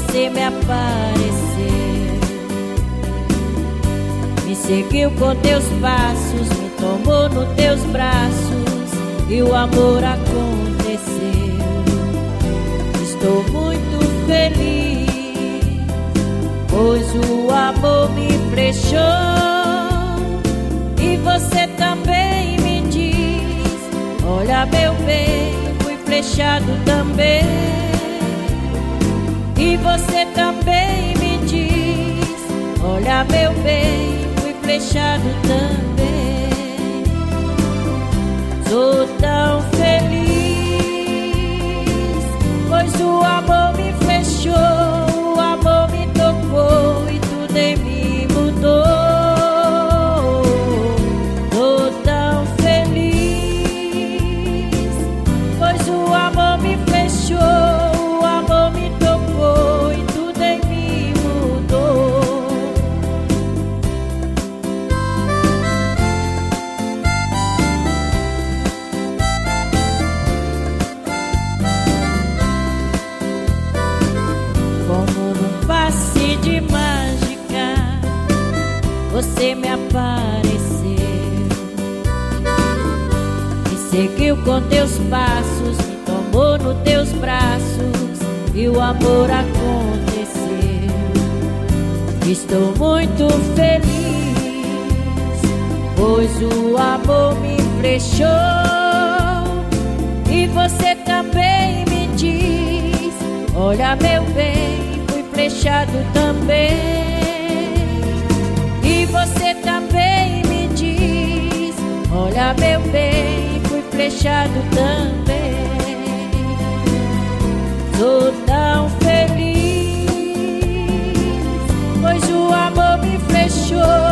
você me apareceu, me seguiu com teus passos, me tomou nos teus braços e o amor aconteceu. Estou muito feliz, pois o amor me flechou e você também me diz: olha meu bem, fui flechado também. E você também me diz: olha meu bem, fui flechado também. Sou tão feliz, pois o amor me flechou, o amor me tocou e tudo em mim mudou. Sou tão feliz, pois o amor me flechou, o amor me tocou e tudo em mim mudou. Como num passe de mágica, você me apareceu, me seguiu com teus passos, me tomou nos teus braços e o amor aconteceu. Estou muito feliz, pois o amor me flechou e você também me diz: olha meu bem, fui flechado também. E você também me diz: olha meu bem, fui flechado também. Sou tão feliz, pois o amor me flechou,